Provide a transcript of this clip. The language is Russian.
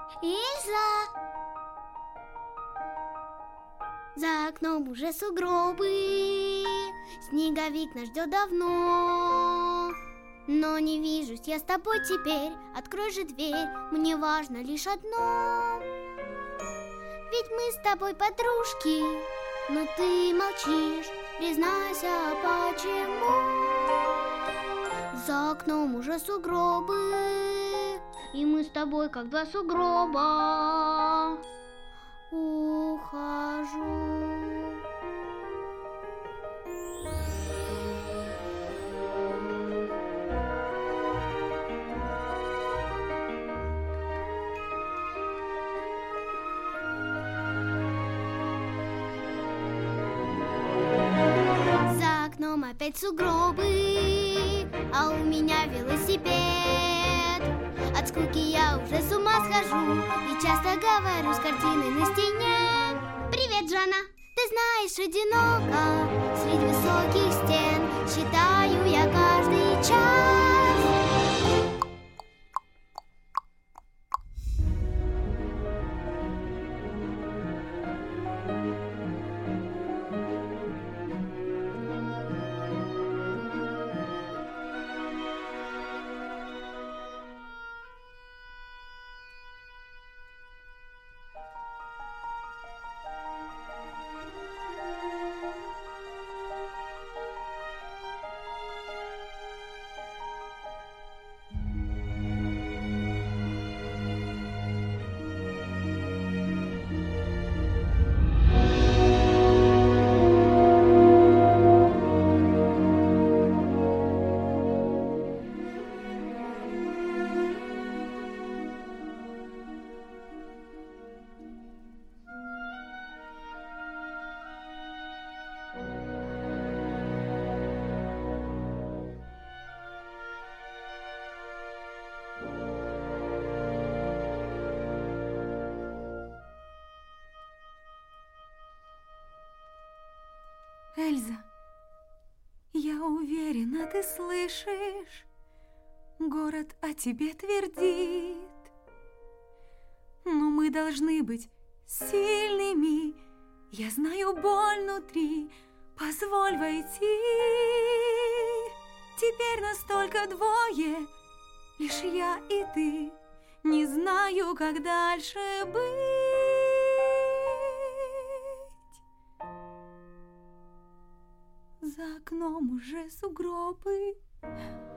Эльза! За окном уже сугробы, снеговик нас ждет давно. Но не вижусь я с тобой теперь, открой же дверь, мне важно лишь одно. Ведь мы с тобой подружки, но ты молчишь, признайся, почему? За окном уже сугробы, и мы с тобой как два сугроба. Ухожу. За окном опять сугробы, а у меня велосипед. От скуки я уже с ума схожу и часто говорю с картиной на стене. Привет, Жанна! Ты знаешь, одиноко среди высоких стен считаю я каждый час. Эльза, я уверена, ты слышишь, город о тебе твердит. Но мы должны быть сильными, я знаю боль внутри, позволь войти. Теперь нас только двое, лишь я и ты, не знаю, как дальше быть. За окном уже сугробы,